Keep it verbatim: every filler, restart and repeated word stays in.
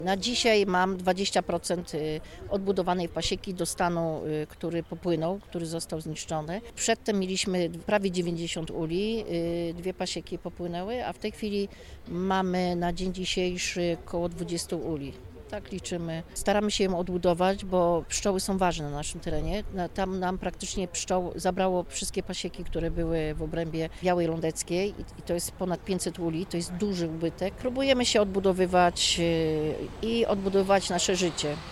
Na dzisiaj mam dwadzieścia procent odbudowanej pasieki do stanu, który popłynął, który został zniszczony. Przedtem mieliśmy prawie dziewięćdziesiąt uli, dwie pasieki popłynęły, a w tej chwili mamy na dzień dzisiejszy około dwadzieścia uli. Tak liczymy. Staramy się ją odbudować, bo pszczoły są ważne na naszym terenie. Tam nam praktycznie pszczoł zabrało wszystkie pasieki, które były w obrębie Białej Lądeckiej i to jest ponad pięćset uli, to jest duży ubytek. Próbujemy się odbudowywać i odbudowywać nasze życie.